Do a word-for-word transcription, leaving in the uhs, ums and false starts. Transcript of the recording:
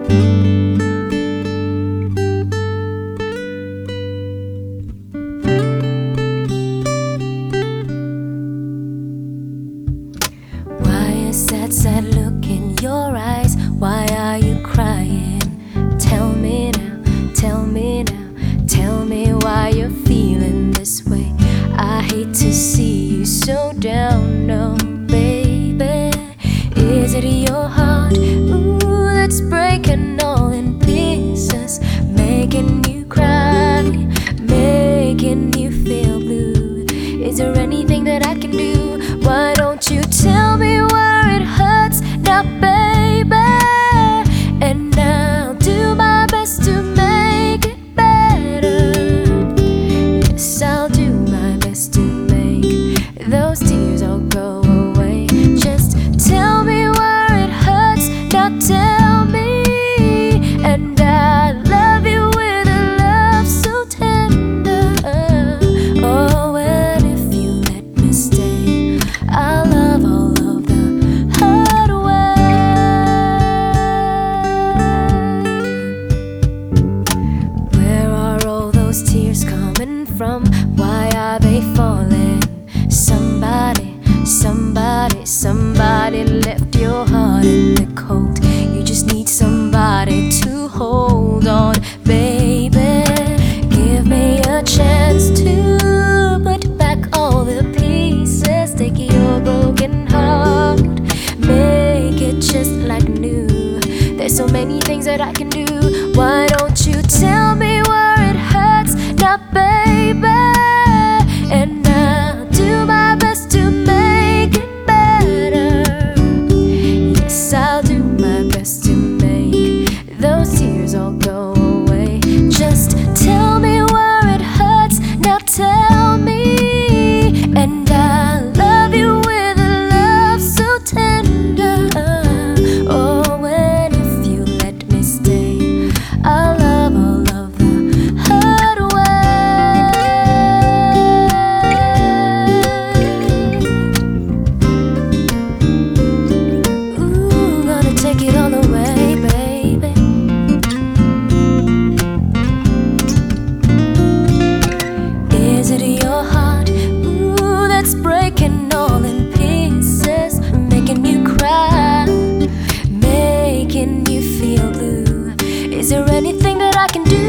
Sad, sad look in your eyes. Why are you crying? Tell me now, tell me now, tell me why you're feeling this way. I hate to see you so down, no, baby. Is it your heart, ooh, that's breaking all in pieces, making you cry, making you feel blue? Is there anything that I can do? Why don't you tell me where it hurts now, baby? And I'll do my best to make it better. Yes, I'll do my best to make those tears all go away. Just tell me where it hurts now, tell me. And I love you with a love so tender. Oh, and if you let me stay, I'll love all of the hard way. Where are all those tears coming from? Why are they falling? Somebody, somebody, somebody left your heart in the cold. You just need somebody to hold on, baby. Give me a chance to put back all the pieces. Take your broken heart, make it just like new. There's so many things that I can do. Why don't you tell me where it hurts now, baby? And I'll do my best to make it better. Yes, I'll do my best to make those tears all go away. Just tell me where it hurts now, tell me. And I love you with a love so tender. Oh, and if you let me stay, I'll love all of the hard way. Ooh, gonna take it all away, baby. Is it your heart, ooh, that's breaking all in pieces, making you cry, making you feel blue? Is there anything that I can do?